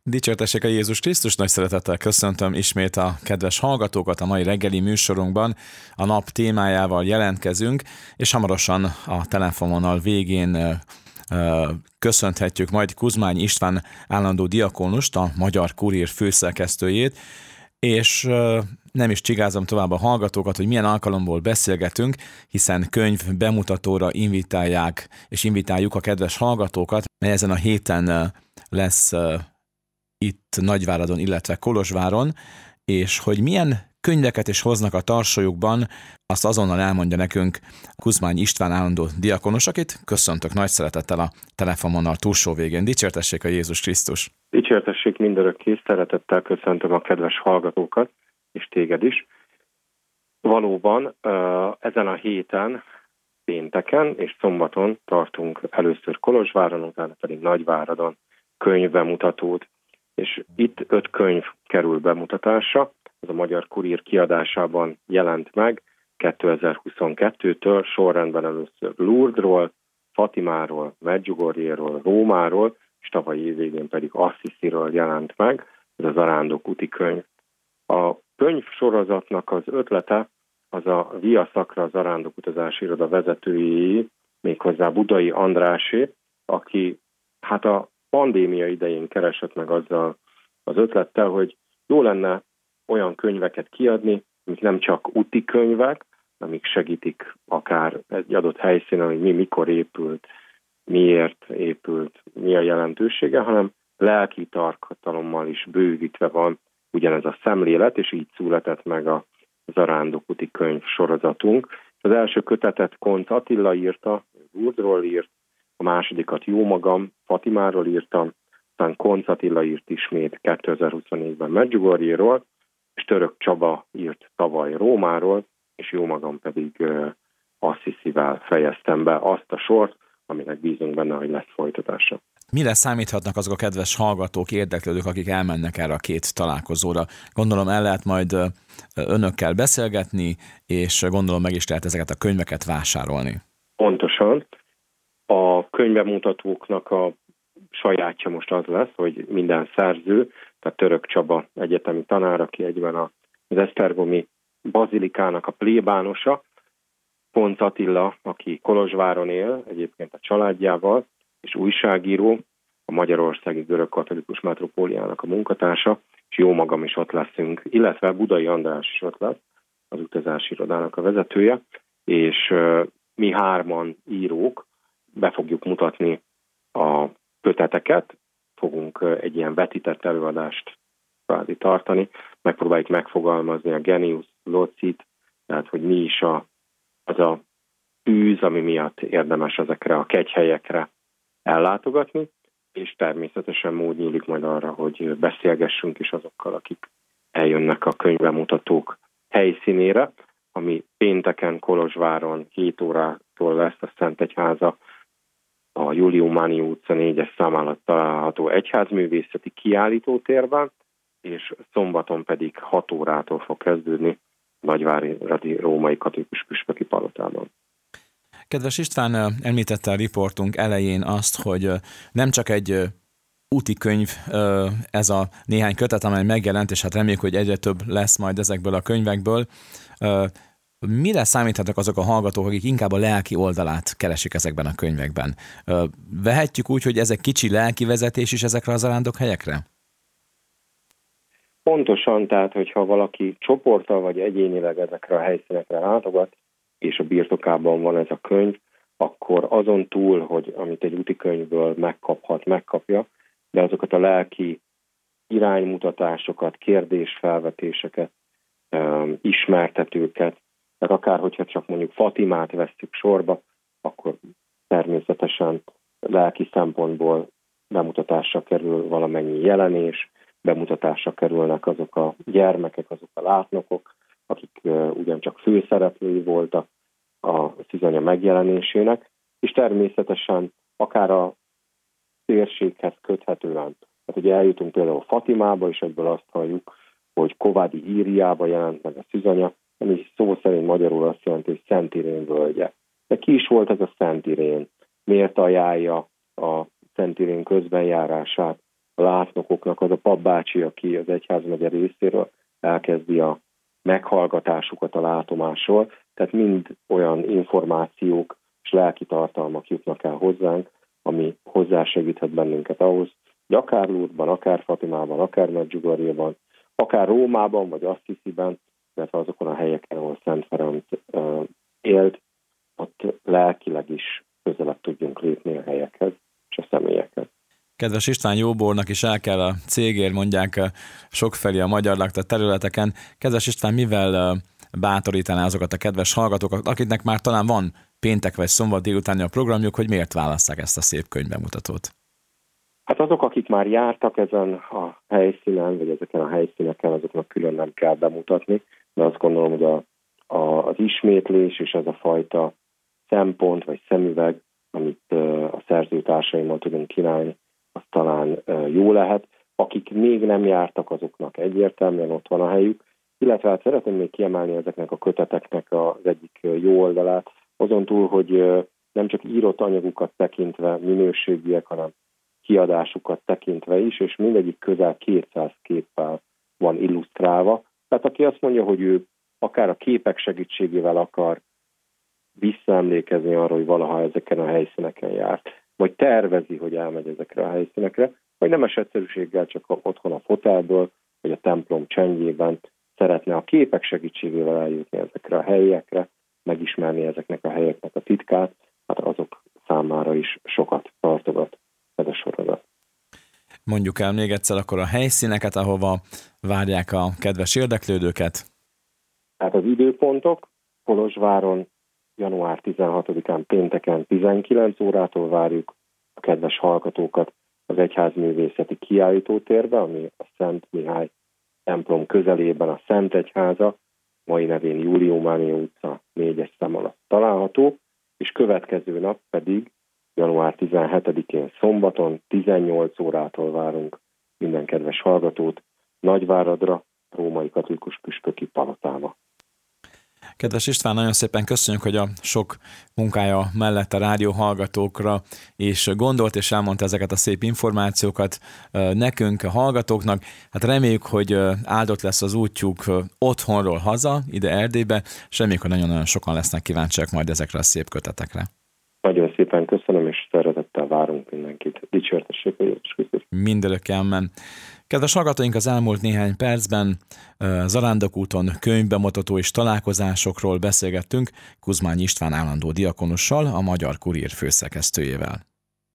Dicsértessék a Jézus Krisztus, nagy szeretettel köszöntöm ismét a kedves hallgatókat a mai reggeli műsorunkban. A nap témájával jelentkezünk, és hamarosan a telefonvonal végén köszönhetjük majd Kuzmány István állandó diakónust, a Magyar Kurír főszerkesztőjét, és nem is csigázom tovább a hallgatókat, hogy milyen alkalomból beszélgetünk, hiszen könyv bemutatóra invitáljuk a kedves hallgatókat, mely ezen a héten lesz itt Nagyváradon, illetve Kolozsváron, és hogy milyen könyveket is hoznak a tarsolyukban, azt azonnal elmondja nekünk Kuzmány István állandó diakonos, akit köszöntök nagy szeretettel a telefonvonal túlsó végén. Dicsértessék a Jézus Krisztus! Dicsértessék mindörökké, szeretettel köszöntöm a kedves hallgatókat, és téged is. Valóban ezen a héten, pénteken és szombaton tartunk először Kolozsváron, utána pedig Nagyváradon könyvbemutatót, és itt 5 könyv kerül bemutatásra. Ez a Magyar Kurír kiadásában jelent meg 2022-től, sorrendben először Lourdesról, Fatimáról, Medjugorjéről, Rómáról, és tavalyi év végén pedig Assisiről jelent meg, ez a Zarándok úti könyv. A könyv sorozatnak az ötlete az a Via Sacra Zarándok utazási iroda vezetőjéé, méghozzá Budai Andrásé, aki a pandémia idején keresett meg azzal az ötlettel, hogy jó lenne olyan könyveket kiadni, amik nem csak úti könyvek, amik segítik akár egy adott helyszínen, hogy mi mikor épült, miért épült, mi a jelentősége, hanem lelki tartalommal is bővítve van ugyanez a szemlélet, és így született meg a Zarándok úti könyv sorozatunk. Az első kötetet Koncz Attila írta, Lourdesról írt, a másodikat jómagam, Fatimáról írtam, aztán Koncz Attila írt ismét 2024-ben Medjugorjéról, és Török Csaba írt tavaly Rómáról, és jómagam pedig Assisivel fejeztem be azt a sort, aminek bízunk benne, hogy lesz folytatása. Mire számíthatnak azok a kedves hallgatók, érdeklődők, akik elmennek erre a 2 találkozóra? Gondolom el lehet majd önökkel beszélgetni, és gondolom meg is lehet ezeket a könyveket vásárolni. Pontosan. A könyvbemutatóknak a sajátja most az lesz, hogy minden szerző, tehát Török Csaba egyetemi tanár, aki egyben az esztergomi bazilikának a plébánosa, Koncz Attila, aki Kolozsváron él, egyébként a családjával, és újságíró, a Magyarországi Görög-Katolikus Metropóliának a munkatársa, és jómagam is ott leszünk, illetve Budai András is ott lesz, az utazási irodának a vezetője, és mi 3 írók be fogjuk mutatni a köteteket, fogunk egy ilyen vetített előadást kvázi tartani, megpróbáljuk megfogalmazni a genius locit, tehát hogy mi is az a tűz, ami miatt érdemes ezekre a kegyhelyekre ellátogatni, és természetesen mód nyílik majd arra, hogy beszélgessünk is azokkal, akik eljönnek a könyvbemutatók helyszínére, ami pénteken Kolozsváron 7 órától lesz a Szentegyháza, a Julium Mani utca 4-es szám alatt található egyházművészeti kiállítótérben, és szombaton pedig 6 órától fog kezdődni Nagyváradi Római Katolikus Püspöki Palotában. Kedves István, említette a riportunk elején azt, hogy nem csak egy úti könyv ez a néhány kötet, amely megjelent, és hát reméljük, hogy egyre több lesz majd ezekből a könyvekből. Mire számíthatnak azok a hallgatók, akik inkább a lelki oldalát keresik ezekben a könyvekben? Vehetjük úgy, hogy ez egy kicsi lelki vezetés is ezekre az zarándokhelyekre? Pontosan, tehát hogyha valaki csoporttal vagy egyénileg ezekre a helyszínekre látogat, és a birtokában van ez a könyv, akkor azon túl, hogy amit egy úti könyvből megkapja, de azokat a lelki iránymutatásokat, kérdésfelvetéseket, ismertetőket, tehát akár hogyha csak mondjuk Fatimát vesszük sorba, akkor természetesen lelki szempontból bemutatásra kerül valamennyi jelenés, bemutatásra kerülnek azok a gyermekek, azok a látnokok, akik ugyancsak főszereplői voltak a Szűzanya megjelenésének, és természetesen akár a térséghez köthetően. Tehát ugye eljutunk például Fatimába, és egyből azt halljuk, hogy Kovádi Íriába jelent meg a Szűzanya, ami szó szerint magyarul azt jelenti, hogy Szent Irén völgye. De ki is volt ez a Szent Irén? Miért ajánlja a Szent Irén közbenjárását a látnokoknak az a papbácsi, aki az egyházmegye részéről elkezdi a meghallgatásukat a látomásról, tehát mind olyan információk és lelki tartalmak jutnak el hozzánk, ami hozzásegíthet bennünket ahhoz, hogy akár Lourdesban, akár Fatimában, akár Medjugorjeban, akár Rómában, vagy Assisiben, illetve azokon a helyeken, ahol Szent Ferenc élt, ott lelkileg is közelebb tudjunk lépni a helyekhez és a személyekhez. Kedves István, jóbornak is el kell a cégért, mondják sokfelé a magyar lakta területeken. Kedves István, mivel bátorítaná azokat a kedves hallgatókat, akiknek már talán van péntek vagy szombat délutáni a programjuk, hogy miért válasszák ezt a szép könyvbemutatót? Hát azok, akik már jártak ezen a helyszínen, vagy ezeken a helyszíneken, azoknak külön nem kell bemutatni, de azt gondolom, hogy az ismétlés és ez a fajta szempont vagy szemüveg, amit a szerzőtársaimmal tudunk kínálni, az talán jó lehet. Akik még nem jártak, azoknak egyértelműen ott van a helyük, illetve hát szeretném még kiemelni ezeknek a köteteknek az egyik jó oldalát, azon túl, hogy nem csak írott anyagukat tekintve minőségiek, hanem kiadásukat tekintve is, és mindegyik közel 200 képpel van illusztrálva. Tehát aki azt mondja, hogy ő akár a képek segítségével akar visszaemlékezni arra, hogy valaha ezeken a helyszíneken járt, vagy tervezi, hogy elmegy ezekre a helyszínekre, vagy nemes egyszerűséggel csak otthon a fotelből, vagy a templom csendjében szeretne a képek segítségével eljutni ezekre a helyekre, megismerni ezeknek a helyeknek a titkát, hát azok számára is sokat tartogat ez a sorozat. Mondjuk el még egyszer akkor a helyszíneket, ahova várják a kedves érdeklődőket. Tehát az időpontok: Kolozsváron január 16-án pénteken 19 órától várjuk a kedves hallgatókat az Egyházművészeti Kiállítótérbe, ami a Szent Mihály templom közelében a Szent Egyháza, mai nevén Júlió Mária utca 4-es szám alatt található, és következő nap pedig január 17-én szombaton 18 órától várunk minden kedves hallgatót Nagyváradra, római katolikus püspöki palotába. Kedves István, nagyon szépen köszönjük, hogy a sok munkája mellett a rádió hallgatókra és gondolt, és elmondta ezeket a szép információkat nekünk, a hallgatóknak. Hát reméljük, hogy áldott lesz az útjuk otthonról haza, ide Erdélybe, és reméljük, hogy nagyon-nagyon sokan lesznek kíváncsiak majd ezekre a szép kötetekre. Nagyon szépen köszönöm, és szeretettel várunk mindenkit. Dicsértessék a Jézus Krisztus. Mindörökké, amen. Kedves hallgatóink, az elmúlt néhány percben Zarándokúton könyvbemutató és találkozásokról beszélgettünk Kuzmány István állandó diakonussal, a Magyar Kurír főszerkesztőjével.